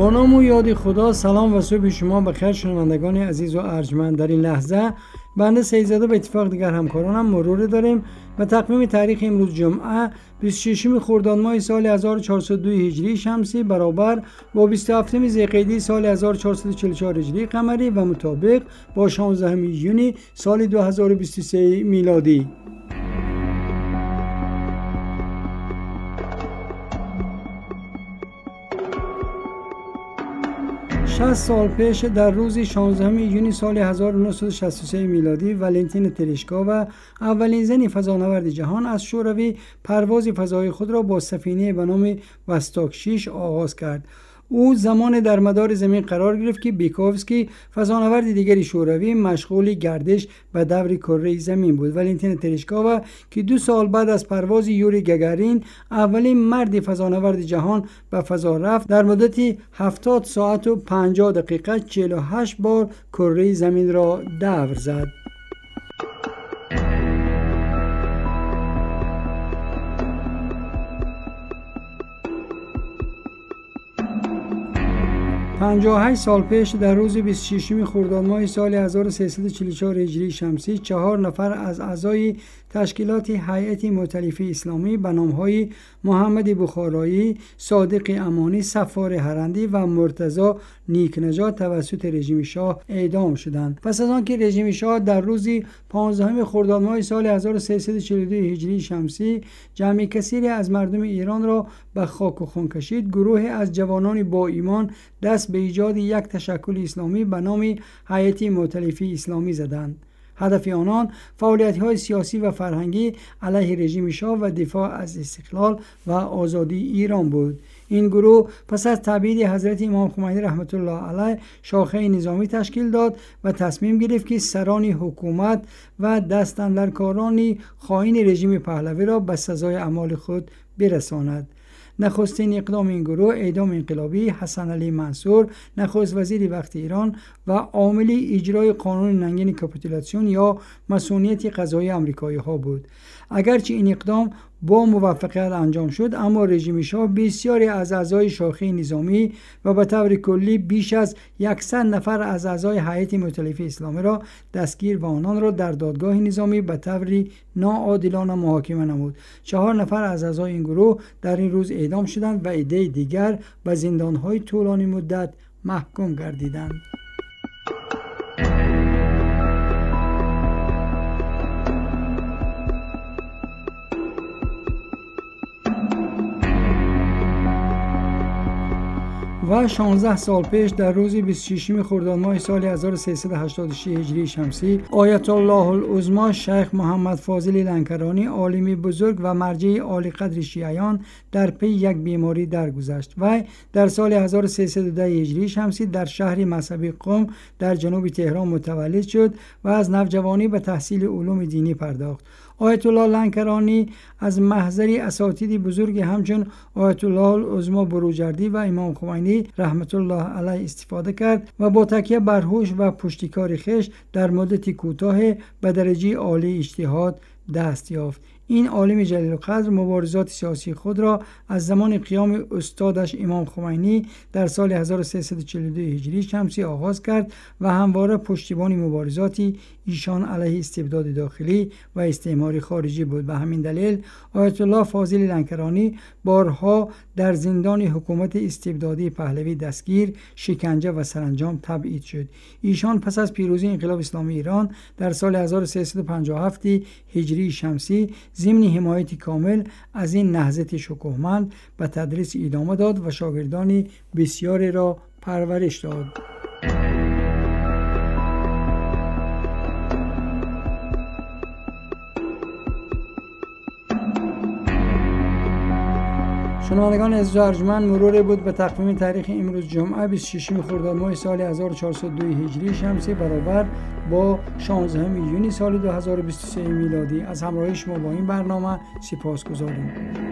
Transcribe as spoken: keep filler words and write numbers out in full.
با نام و یاد خدا. سلام و صبح شما بخیر شنوندگان عزیز و ارجمند. در این لحظه بنده سیدزاده به اتفاق دیگر همکارانم مرور داریم و تقویم تاریخ امروز جمعه بیست و ششم خرداد ماه سال هزار و چهارصد و دو هجری شمسی برابر با بیست و هفتم ذوالقعده سال هزار و چهارصد و چهل و چهار هجری قمری و مطابق با شانزدهم یونیو سال دو هزار و بیست و سه میلادی. شصت سال پیش در روز شانزدهم یونیو سال هزار و نهصد و شصت و سه میلادی والنتین ترشکا و اولین زن فضانورد جهان از شوروی پرواز فضایی خود را با سفینه به نام وستاک شش آغاز کرد. او زمان در مدار زمین قرار گرفت که بیکوفسکی فضانورد دیگری شوروی مشغول گردش به دور کره زمین بود. والنتین ترشکاوا که دو سال بعد از پرواز یوری گاگارین اولین مرد فضانورد جهان به فضا رفت، در مدت هفتاد ساعت و پنجاه دقیقه چهل و هشت بار کره زمین را دور زد. پنجاه و هشت سال پیش در روز بیست و ششم خرداد ماه سال هزار و سیصد و چهل و چهار هجری شمسی چهار نفر از اعضای تشکیلات هیئت مؤتلفه اسلامی به نام‌های محمد بخارایی، صادق امانی، صفار هرندی و مرتضی نیکنژاد توسط رژیم شاه اعدام شدند. پس از آنکه رژیم شاه در روز پانزدهم خرداد ماه سال هزار و سیصد و چهل و دو هجری شمسی جمع کثیری از مردم ایران را به خاک و خون کشید، گروه از جوانان با ایمان دست به ایجاد یک تشکل اسلامی به نام هیئت مؤتلفه اسلامی زدند. هدف آنان فعالیت‌های سیاسی و فرهنگی علیه رژیم شاه و دفاع از استقلال و آزادی ایران بود. این گروه پس از تبعید حضرت امام خمینی رحمت الله علیه شاخه نظامی تشکیل داد و تصمیم گرفت که سران حکومت و دستاندرکاران خائن رژیم پهلوی را به سزای اعمال خود برساند. نخستین اقدام این گروه اعدام انقلابی حسن علی منصور، نخست وزیر وقت ایران و عامل اجرای قانون ننگین کاپیتولاسیون یا مصونیت قضایی آمریکایی ها بود. اگرچه این اقدام با موفقیت انجام شد، اما رژیم شاه بسیاری از اعضای شاخه نظامی و به طور کلی بیش از صد نفر از اعضای هیئت مؤتلفه اسلامی را دستگیر و آنان را در دادگاه نظامی به طور ناعادلانه محاکمه نمود. چهار نفر از اعضای این گروه در این روز اعدام شدند و عده دیگر به زندان‌های طولانی مدت محکوم گردیدند. و شانزده سال پیش در روز بیست و ششم خرداد ماه سال هزار و سیصد و هشتاد و شش هجری شمسی آیت الله العظما شیخ محمد فاضل لنکرانی، عالم بزرگ و مرجع عالی قدر شیعیان، در پی یک بیماری درگذشت. و در سال هزار و سیصد و ده هجری شمسی در شهر مذهبی قم در جنوب تهران متولد شد و از نوجوانی به تحصیل علوم دینی پرداخت. آیت الله لنکرانی از محضر اساتید بزرگ همچون آیت الله العظما بروجردی و امام خمینی رحمت الله علیه استفاده کرد و با تکیه بر هوش و پشتکار خویش در مدت کوتاه به درجه عالی اجتهاد دست یافت. این عالم جلیل القدر مبارزات سیاسی خود را از زمان قیام استادش امام خمینی در سال هزار و سیصد و چهل و دو هجری شمسی آغاز کرد و همواره پشتیبان مبارزاتی ایشان علیه استبداد داخلی و استعمار خارجی بود. به همین دلیل آیت الله فاضل لنکرانی بارها در زندان حکومت استبدادی پهلوی دستگیر، شکنجه و سرانجام تبعید شد. ایشان پس از پیروزی انقلاب اسلامی ایران در سال هزار و سیصد و پنجاه و هفت هجری شمسی ضمن حمایت کامل از این نهضت شکوهمند به تدریس ادامه داد و شاگردان بسیاری را پرورش داد. شنوندگان عزیز و ارجمند، مرور بود به تقویم تاریخ امروز جمعه بیست و ششم خرداد ماه سال هزار و چهارصد و دو هجری شمسی برابر با شانزدهم یونیو سال دو هزار و بیست و سه میلادی. از همراهی شما با این برنامه سپاسگزاریم.